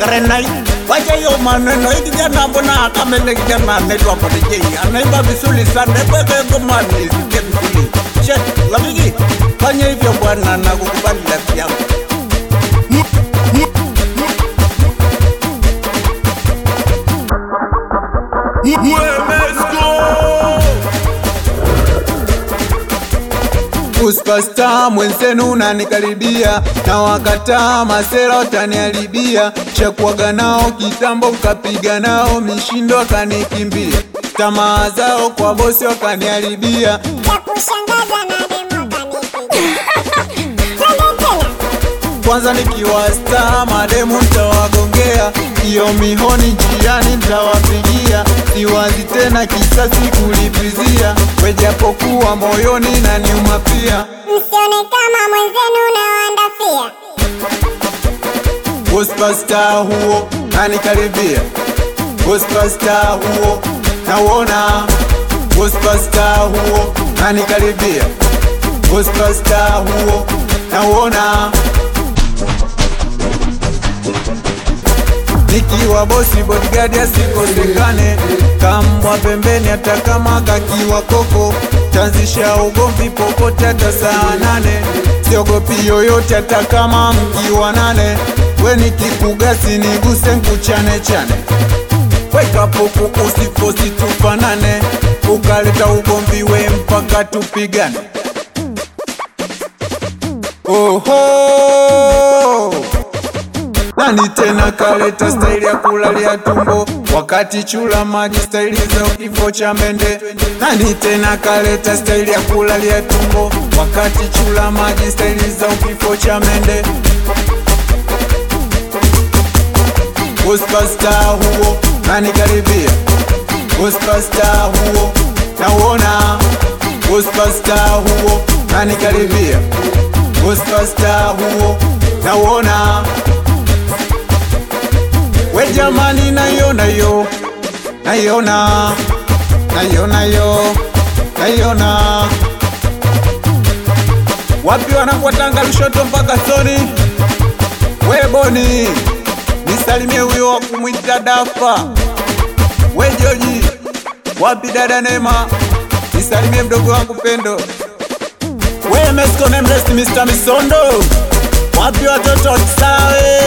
karenai wacha yo maneno ikijana mbona kamele kijana anaitwa Podijei anaiba visuli sana bebe ngoma nisikie visuli shit lamigi fanya hivyo bwana na kukubali rafiki yangu. Superstar mwenzenu unanikaribia na wakataa masera utaniharibia chakwaga nao kitambo ukapiga nao mishindo akanikimbia tamaa zao kwa bosi wakaniharibia ya kushangaza na demo kanipiga kwanza nikiwa star mademu nitawagongea iyo mihoni njiani nitawapigia siwazi tena kisasi kulipizia wejapokuwa moyoni na niuma pia msione kama mwenzenu nawandafia Superstar huo nanikaribia Superstar huo nauona Superstar huo nanikaribia Superstar huo nauona nikiwa bosi bodyguard asikosekane kambwa pembeni hata kama kakiwa koko tanzisha ugomvi popote hata saa 8 siogopi yoyote hata kama mkiwa 8 we nikikugasi niguse nkuchane chane weka popo usifosi tufanane ukaleta ugomvi we mpaka tupigane oho nani tena kaleta staili ya kulalia tumbo wakati chula maji staili za kifo cha mende nani tena kaleta staili ya kulalia tumbo wakati chula maji staili za kifo cha mende Superstar huo nanikaribia Superstar huo nauona Superstar huo nanikaribia Superstar huo nauona we jamani naiona yo naiona wapi wanakuwatanga Lushoto mpaka Soni we Boni nisalimie huyo wa kumwita Dafa we Joji wapi dada Neema nisalimie mdogo wangu Pendo we Mesko Nameless Mr. Misondo wapi watoto Kisawe